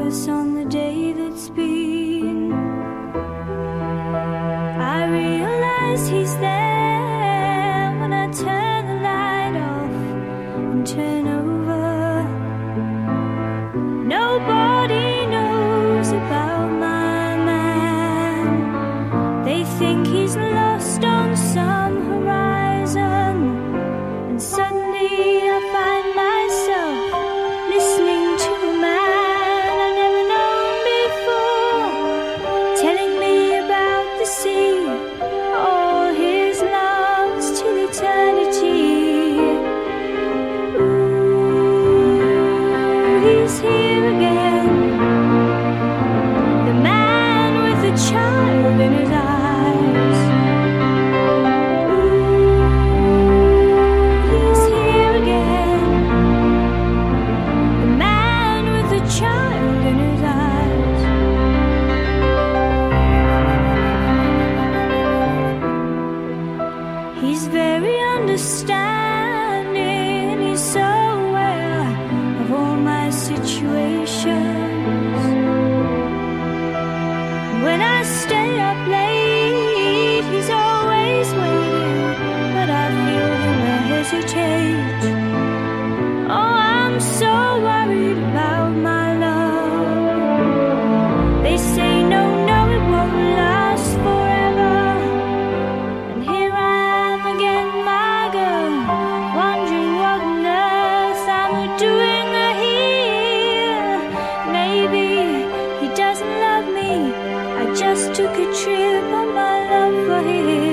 focus on the day that's been. I realize he's there when I turn the light off and turn over. Nobody knows about my man. They think he's lost on some horizon, and suddenly I find myself listening to a man I've never known before, telling me about the sea, all his loves till eternity. Ooh, he's here again, the man with the child in his eyes. Child in his eyes. He's very understanding. He's so aware of all my situations. When I stay up late, he's always waiting, but I feel him hesitate. Oh, I'm so worried about my love. They say no, it won't last forever. And here I am again, my girl, wondering what on earth I'm doing here. Maybe he doesn't love me. I just took a trip on my love for him.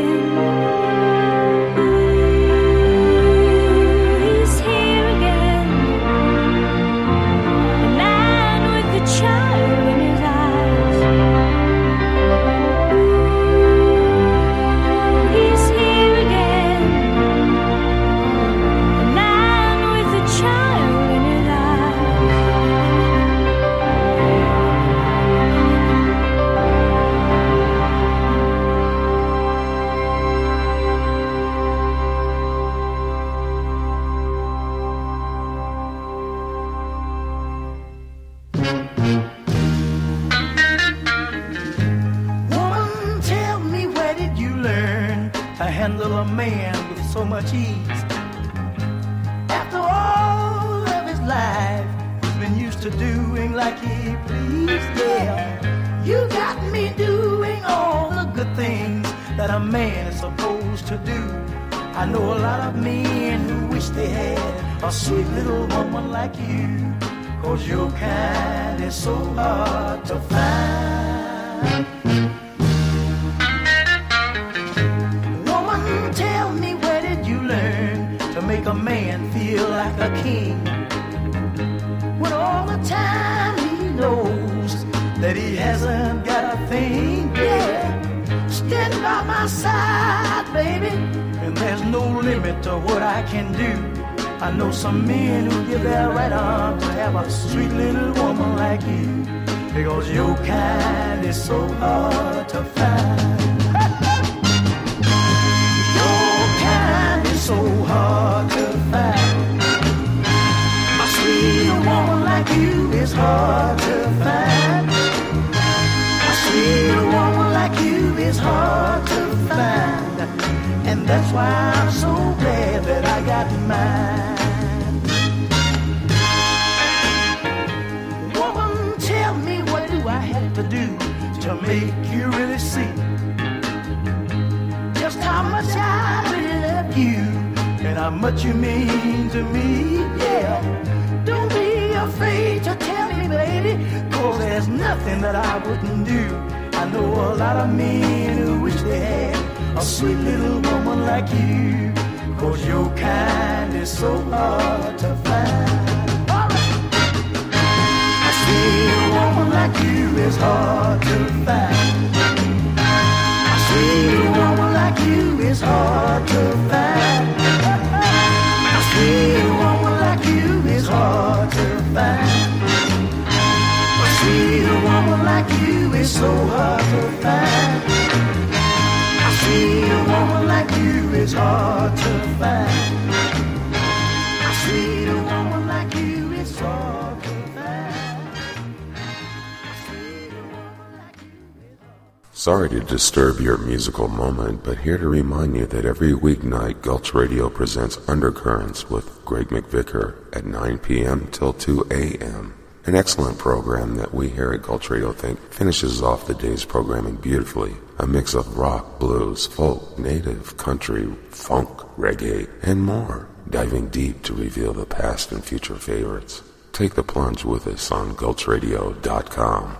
Handle a man with so much ease. After all of his life, he's been used to doing like he pleased. Yeah, you got me doing all the good things that a man is supposed to do. I know a lot of men who wish they had a sweet little woman like you, 'cause your kind is so hard to find. Tell me, where did you learn to make a man feel like a king, when all the time he knows that he hasn't got a thing? Yeah, stand by my side, baby, and there's no limit to what I can do. I know some men who give their right arm to have a sweet little woman like you, because your kind is so hard to find. So hard to find. A sweet woman like you is hard to find. A sweet woman like you is hard to find. And that's why I'm so glad that I got mine. Woman, tell me, what do I have to do to make you really see just how much I really love you and how much you mean to me? Yeah, don't be afraid to tell me, baby, 'cause there's nothing that I wouldn't do. I know a lot of men who wish they had a sweet little woman like you, 'cause your kind is so hard to find. All right. A sweet woman like you is hard to find. A sweet woman like you is hard to find. A sweet woman like you is hard to find. A sweet woman like you is so hard to find. A sweet woman like you is hard to find. A sweet woman like you is hard to find. Sorry to disturb your musical moment, but here to remind you that every weeknight Gulch Radio presents Undercurrents with Greg McVicker at 9 p.m. till 2 a.m. An excellent program that we here at Gulch Radio think finishes off the day's programming beautifully. A mix of rock, blues, folk, native, country, funk, reggae, and more. Diving deep to reveal the past and future favorites. Take the plunge with us on GulchRadio.com.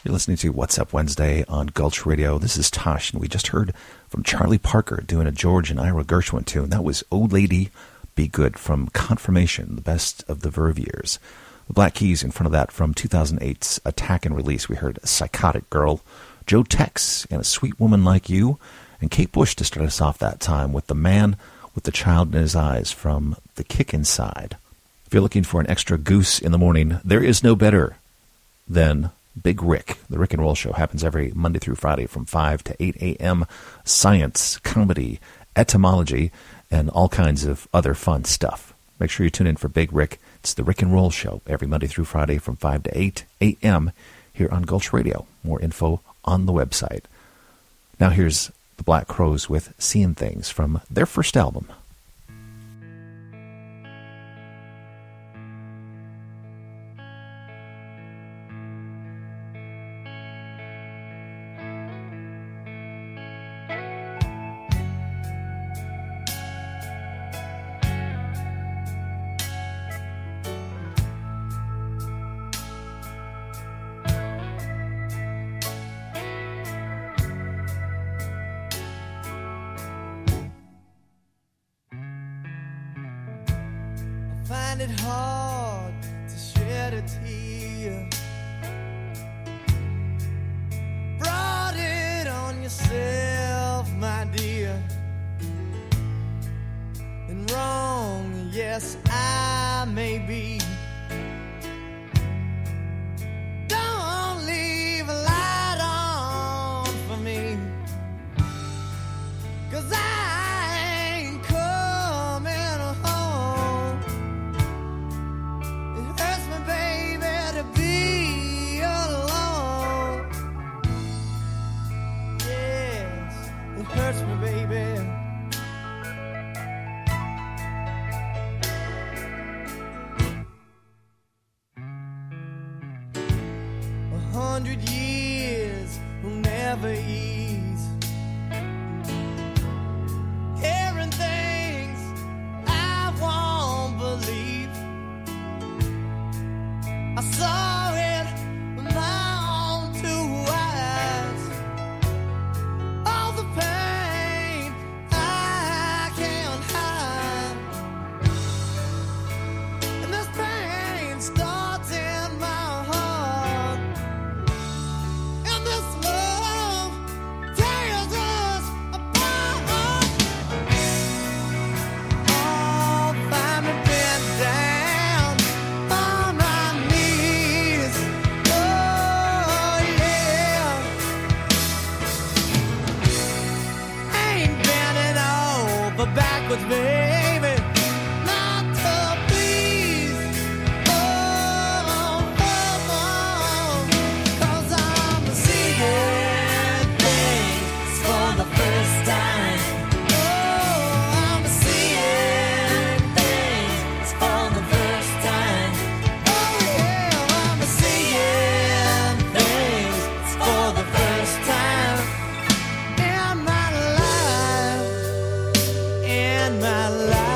You're listening to What's Up Wednesday on Gulch Radio. This is Tosh, and we just heard from Charlie Parker doing a George and Ira Gershwin tune. That was "Oh Lady, Be Good" from Confirmation, the best of the Verve years. The Black Keys in front of that from 2008's Attack and Release. We heard "Psychotic Girl," Joe Tex and "A Sweet Woman Like You," and Kate Bush to start us off that time with "The Man with the Child in His Eyes" from The Kick Inside. If you're looking for an extra goose in the morning, there is no better than Big Rick. The Rick and Roll Show happens every Monday through Friday from 5 to 8 a.m. Science, comedy, etymology, and all kinds of other fun stuff. Make sure you tune in for Big Rick. It's the Rick and Roll Show every Monday through Friday from 5 to 8 a.m. here on Gulch Radio. More info on the website. Now here's the Black Crowes with "Seeing Things" from their first album. Find it hard to shed a tear. Brought it on yourself, my dear. And wrong, yes, I may be. Don't leave a light on for me, 'cause I ain't coming home. It hurts me, baby, to be alone. Yes, it hurts me, baby. Years will never ease. Hearing things I won't believe. I saw it with my own two eyes. All the pain I can't hide. And this pain starts in my heart. This love tears us apart. Oh, find me bent down on my knees. Oh, yeah. Ain't bending over backwards, baby. Not to please. Oh, oh, oh. 'Cause I'm seeing things for the first time. Oh, I'm seeing things for the first time. Oh, yeah, I'm seeing things for the first time in my life. In my life.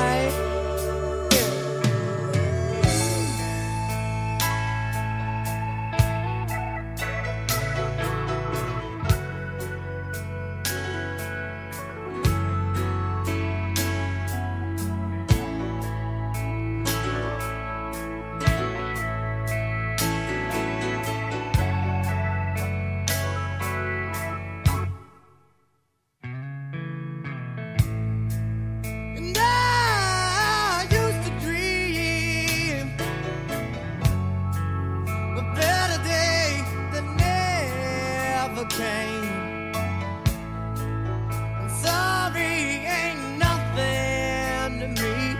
And I used to dream a better day that never came. I'm sorry, ain't nothing to me.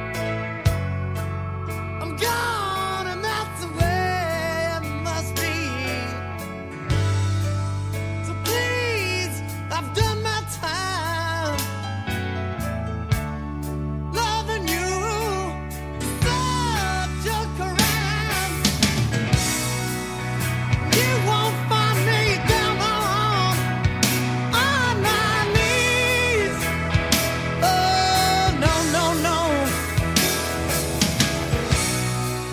I'm gone and that's the way it must be. So please, I've done my time. Loving you is such a crime. You won't find me down on my knees. Oh, no, no, no.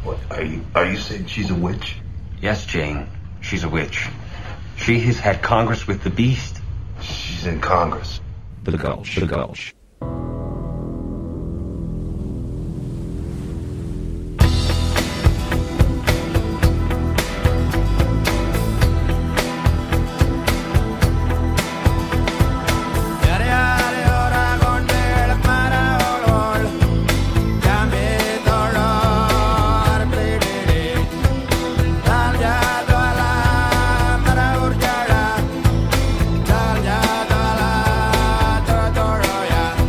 What, are you saying she's a witch? Yes, Jane. She's a witch. She has had Congress with the beast. She's in Congress. The Gulch. The Gulch. Yeah.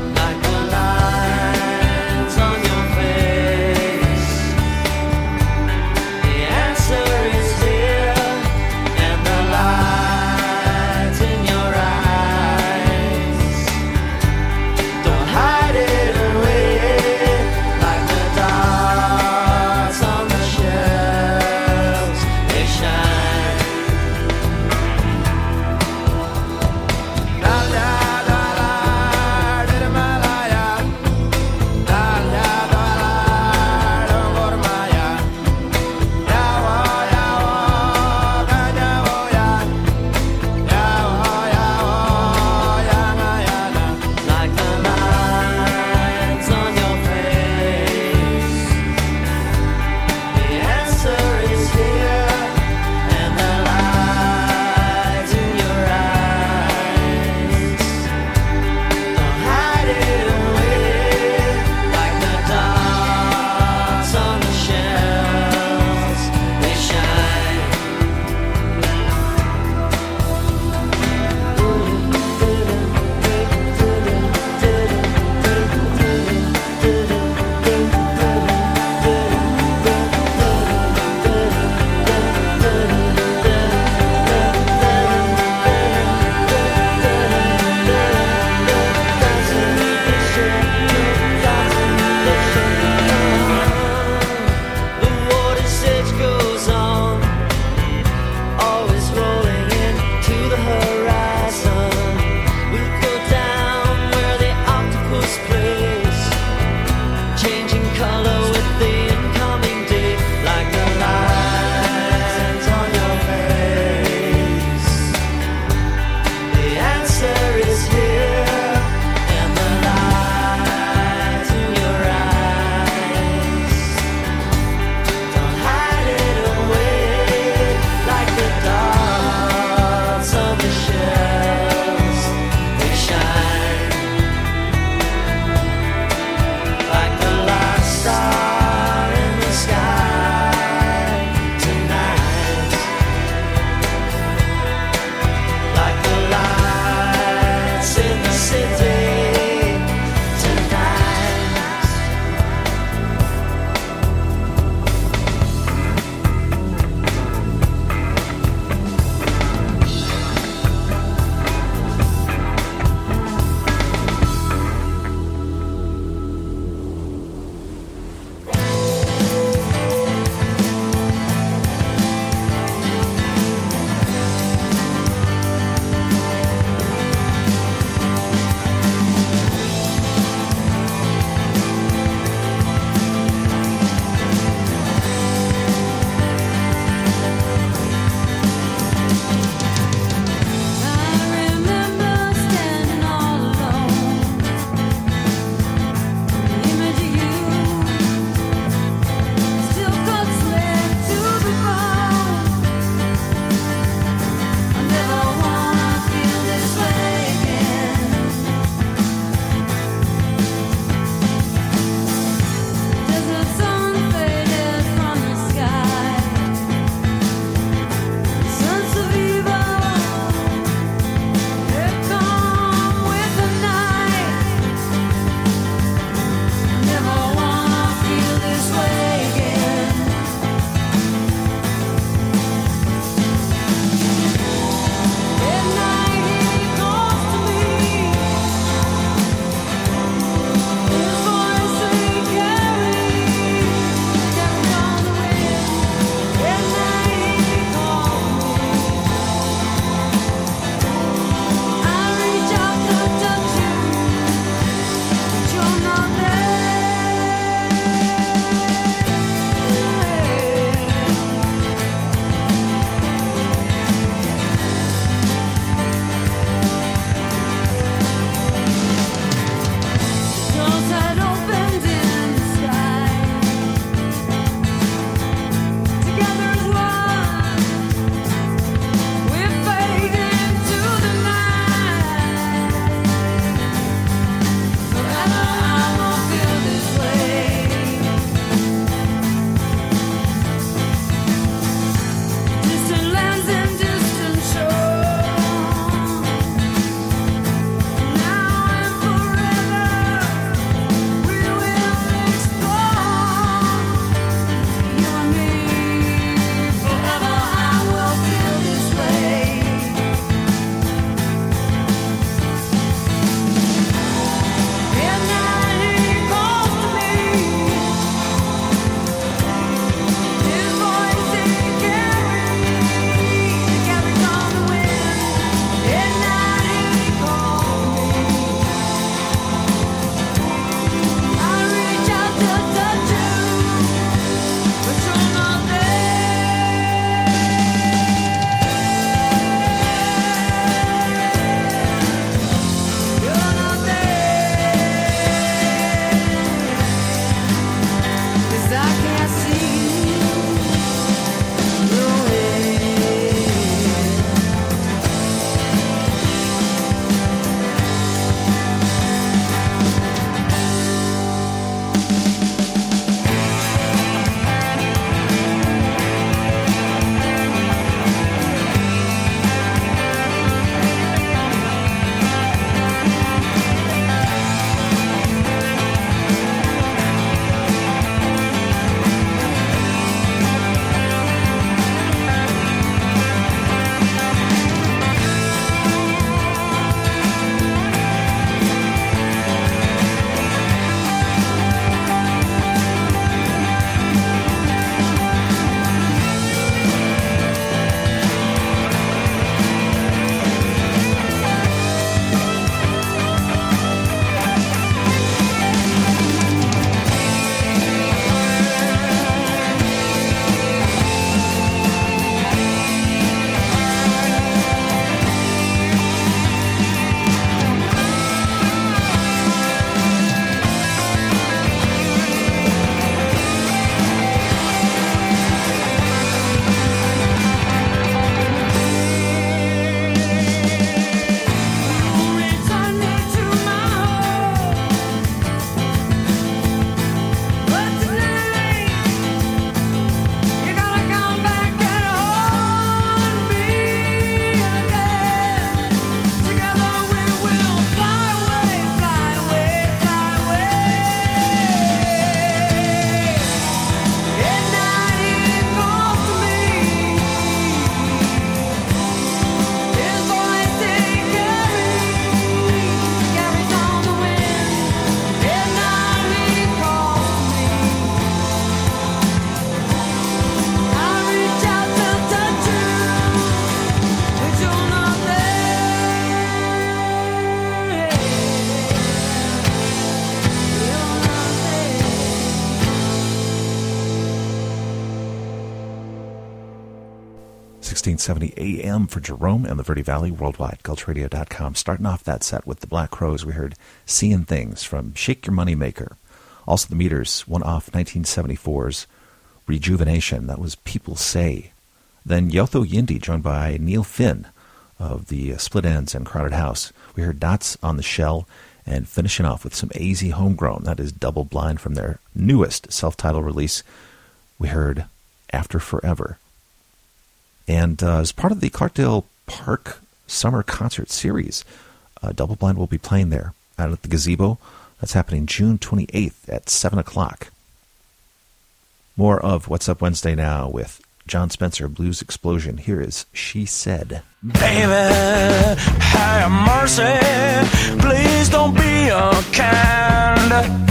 1670 AM for Jerome and the Verde Valley, worldwide, gulchradio.com. Starting off that set with the Black Crowes, we heard Seeing Things from Shake Your Money Maker. Also the Meters, one off 1974's Rejuvenation. That was People Say. Then Yotho Yindi, joined by Neil Finn of the Split Ends and Crowded House. We heard Dots on the Shell, and finishing off with some AZ Homegrown. That is Double Blind from their newest self-titled release. We heard After Forever. And as part of the Clarkdale Park Summer Concert Series, Double Blind will be playing there out at the Gazebo. That's happening June 28th at 7 o'clock. More of What's Up Wednesday now with John Spencer, Blues Explosion. Here is She Said. Baby, have mercy, please don't be unkind.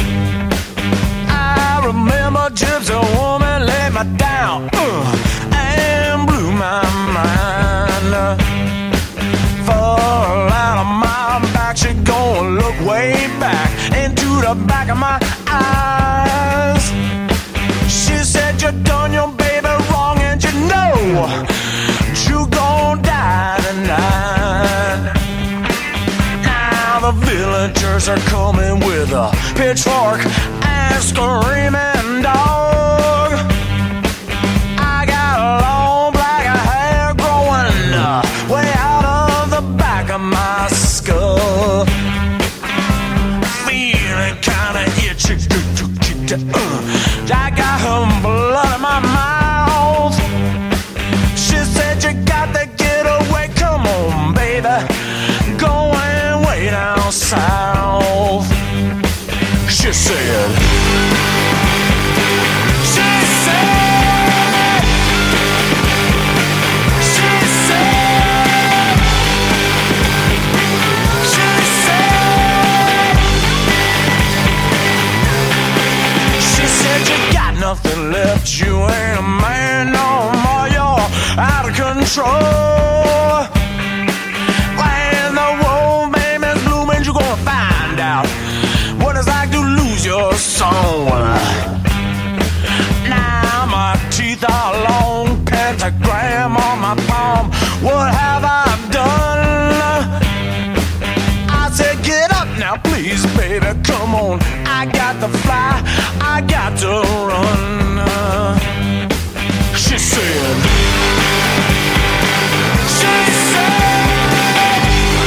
I remember Gypsy Woman laid me down and blew my mind. Fall out of my back, she gonna look way back into the back of my eyes. She said you done your baby wrong and you know you gon' die tonight. Now the villagers are coming with a pitchfork and screaming dog. I got long black hair growing way out of the back of my skull. Feeling kinda itchy. I got her blood in my mouth. She said you got to get away. Come on, baby, go and way down south. She said, she said, she said, she said, she said you got nothing left. You ain't a man no more. You're out of control. When the wolf baby's blooming, you're gonna find out what it's like to lose your soul. Now my teeth are long, pentagram on my palm. What have I done? I said, get up now, please, baby, come on. I got to fly, I got to run. She said, she said,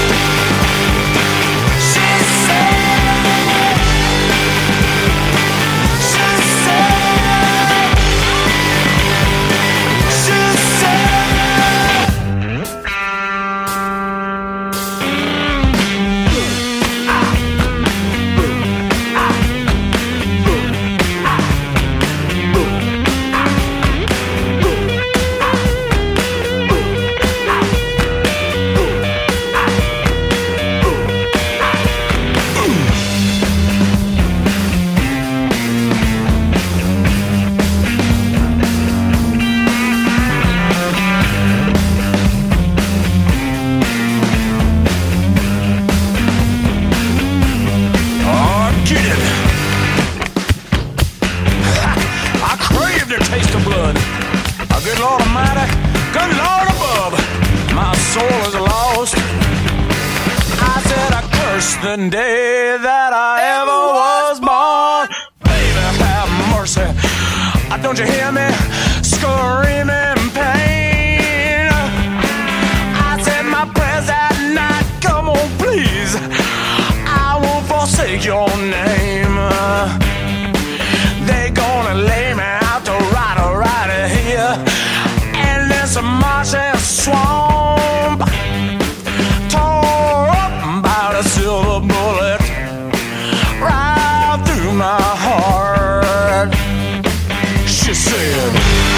she said, she said, she the day that I ever was born. Baby, have mercy. Don't you hear me screaming pain? I said my prayers at night. Come on, please. I won't forsake your name. They gonna lay me out to right here. And there's a marshy swamp. Tore up by the silver bullet right through my heart. She said,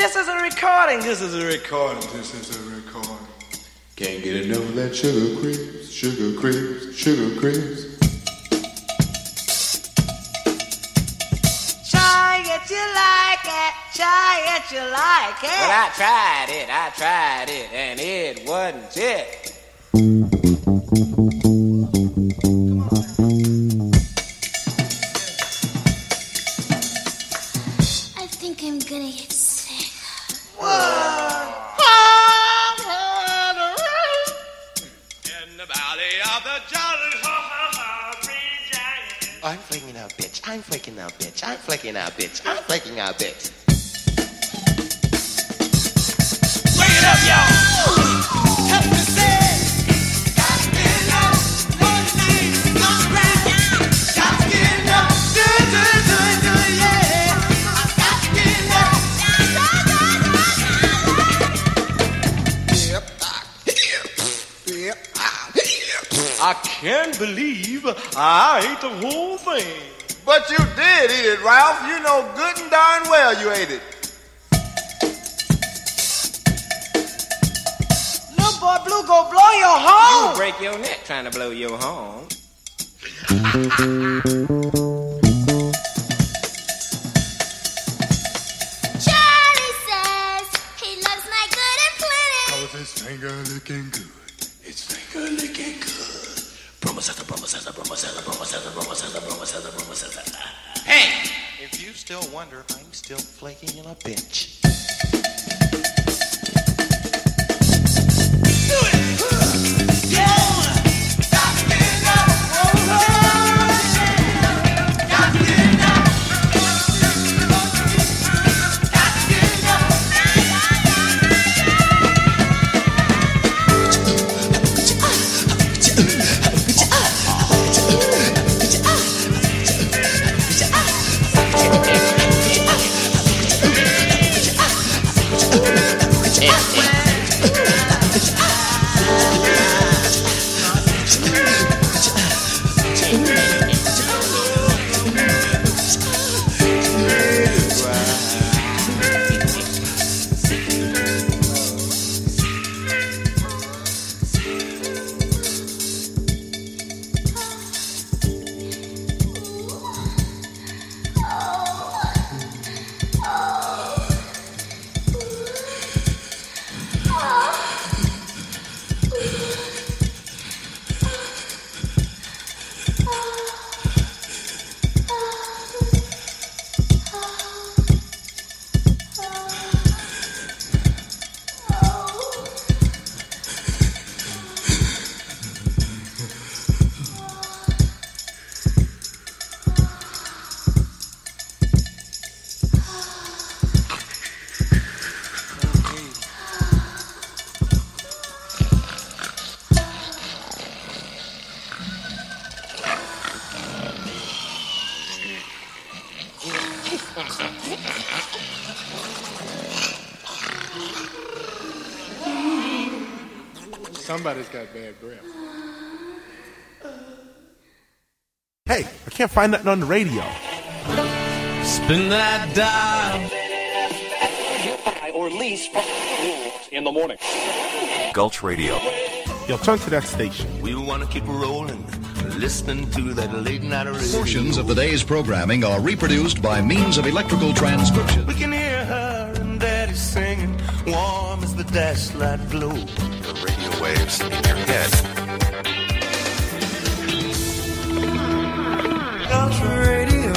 This is a recording. This is a recording. This is a recording. Can't get enough of that sugar crisp, sugar crisp, sugar crisp. Try it, you like it. Try it, you like it. Well, I tried it, and it wasn't it. I think I'm gonna get sick. In the valley of the Jordan, I'm flaking out, bitch. I'm flaking out, bitch. I'm flaking out, bitch. I'm flaking out, bitch. Wake it up, y'all. Help me say. Got to get up. One night, not right now. Got to get up. Do, yeah. Got to get up. I can't believe I ate the whole thing. But you did eat it, Ralph. You know good and darn well you ate it. Little boy Blue go blow your horn. You break your neck trying to blow your horn. Charlie says he loves my good and plenty. Cause his finger looking good. His finger looking good. Hey! If you still wonder if I'm still flaking in a bitch. Somebody's got bad breath. Hey, I can't find nothing on the radio. Spin that dial. Or lease in the morning. Gulch Radio. Yo, turn to that station. We want to keep rolling, listening to that late night radio. Portions of the day's programming are reproduced by means of electrical transcription. We can hear her and Daddy singing, warm as the dashlight glow. The radio waves in your head. Gulch Radio.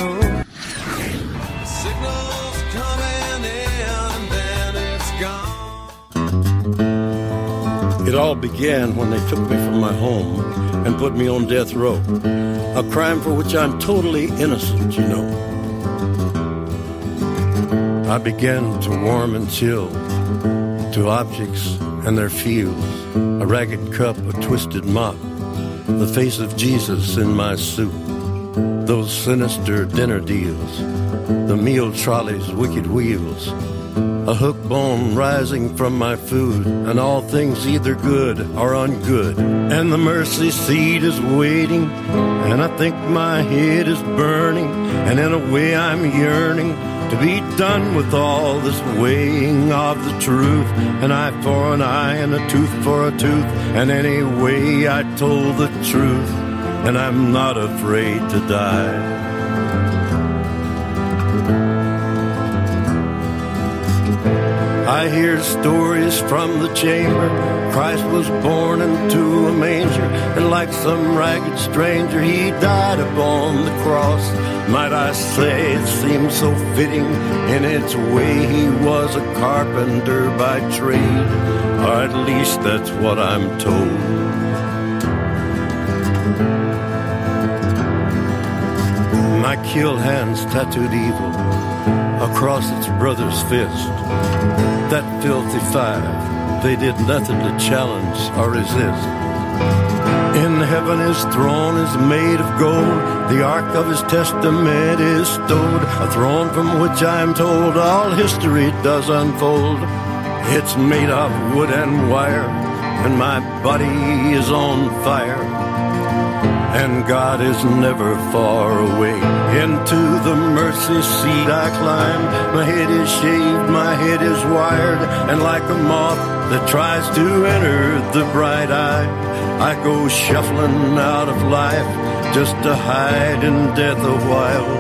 Signals coming in and then it's gone. It all began when they took me from my home and put me on death row. A crime for which I'm totally innocent, you know. I began to warm and chill to objects and their feels. A ragged cup, a twisted mop, the face of Jesus in my soup. Those sinister dinner deals, the meal trolley's wicked wheels. A hook bone rising from my food, and all things either good or ungood. And the mercy seat is waiting and I think my head is burning, and in a way I'm yearning to be done with all this weighing of the truth. An eye for an eye and a tooth for a tooth, and anyway I told the truth, and I'm not afraid to die. I hear stories from the chamber. Christ was born into a manger, and like some ragged stranger, he died upon the cross. Might I say it seems so fitting in its way. He was a carpenter by trade, or at least that's what I'm told. My killed hands tattooed evil across its brother's fist. That filthy five, they did nothing to challenge or resist. In heaven his throne is made of gold, the ark of his testament is stowed, a throne from which I am told all history does unfold. It's made of wood and wire, and my body is on fire, and God is never far away. Into the mercy seat I climb. My head is shaved, my head is wired, and like a moth that tries to enter the bright eye, I go shuffling out of life just to hide in death a while.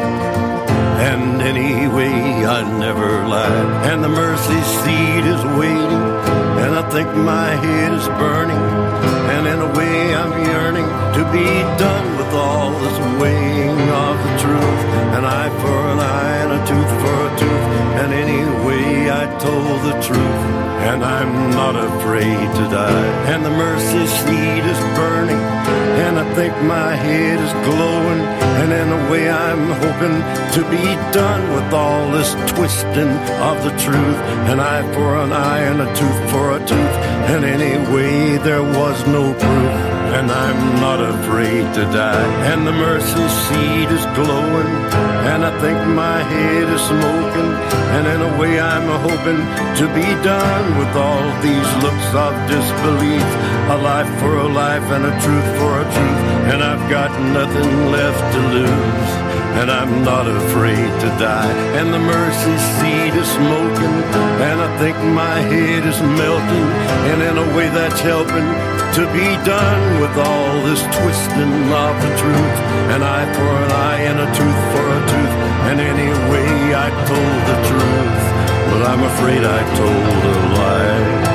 And anyway, I never lied, and the mercy seat is waiting, and I think my head is burning, and in a way I'm yearning to be done with all this weighing of the truth. An eye for an eye and a tooth for a tooth, and anyway I told the truth, and I'm not afraid to die. And the mercy seat is burning, and I think my head is glowing, and in a way I'm hoping to be done with all this twisting of the truth. An eye for an eye and a tooth for a tooth, and anyway there was no proof, and I'm not afraid to die. And the mercy seat is glowing, and I think my head is smoking, and in a way I'm hoping to be done with all these looks of disbelief. A life for a life and a truth for a truth, and I've got nothing left to lose, and I'm not afraid to die. And the mercy seat is smoking, and I think my head is melting, and in a way that's helping to be done with all this twisting of the truth. An eye for an eye and a tooth for a tooth, and anyway I told the truth, but I'm afraid I told a lie.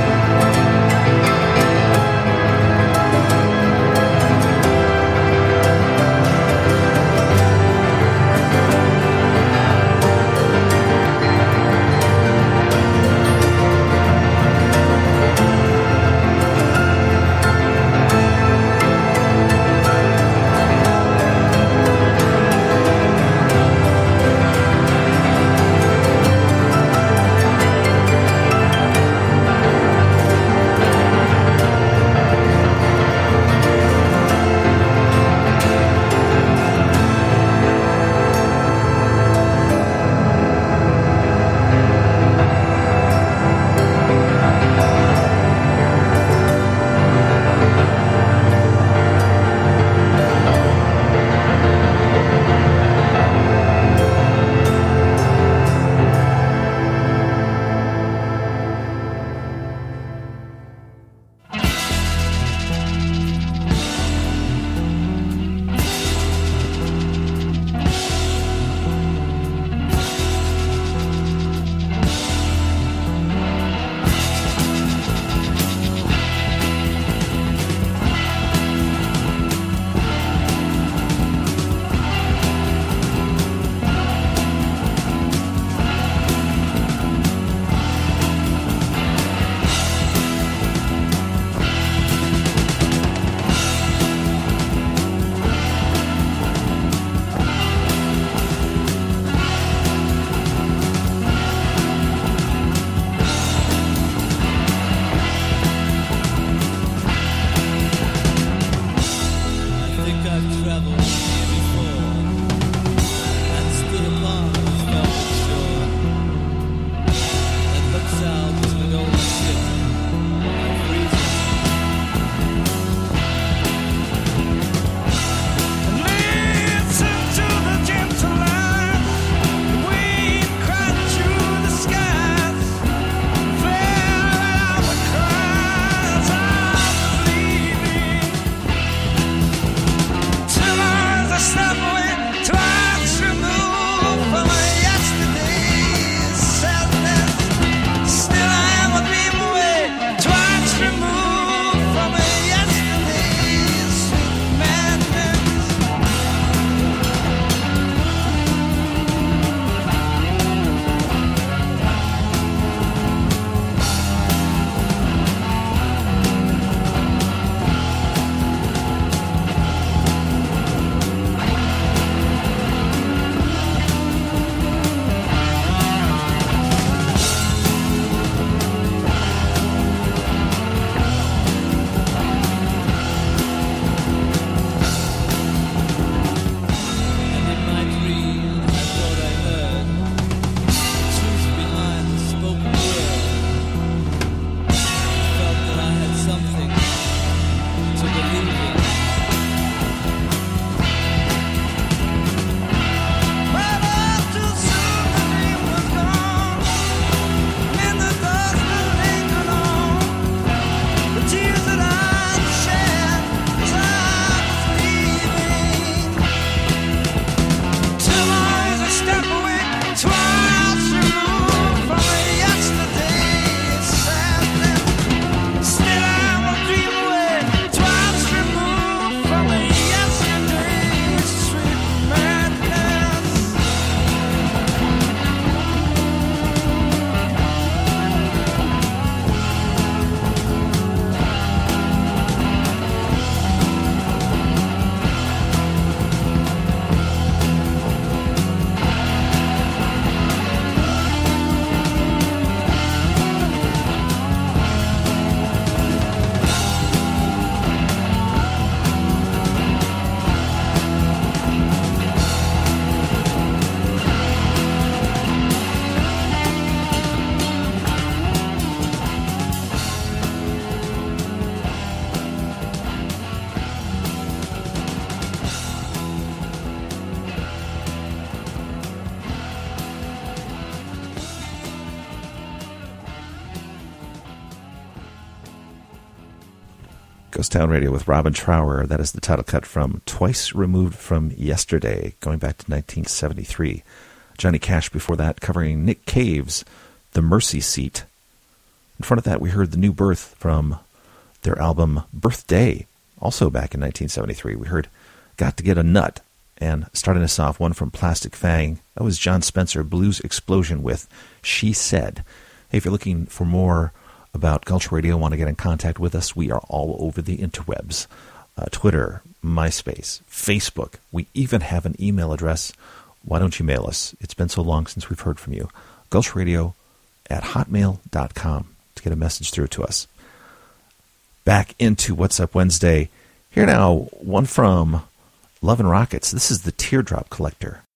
Ghost Town Radio with Robin Trower. That is the title cut from Twice Removed from Yesterday, going back to 1973. Johnny Cash before that, covering Nick Cave's The Mercy Seat. In front of that, we heard The New Birth from their album Birthday, also back in 1973. We heard Got to Get a Nut, and starting us off, one from Plastic Fang. That was John Spencer, Blues Explosion with She Said. Hey, if you're looking for more about Gulch Radio, want to get in contact with us, we are all over the interwebs. Twitter, MySpace, Facebook. We even have an email address. Why don't you mail us? It's been so long since we've heard from you. GulchRadio@hotmail.com to get a message through to us. Back into What's Up Wednesday. Here now, one from Love and Rockets. This is the Teardrop Collector.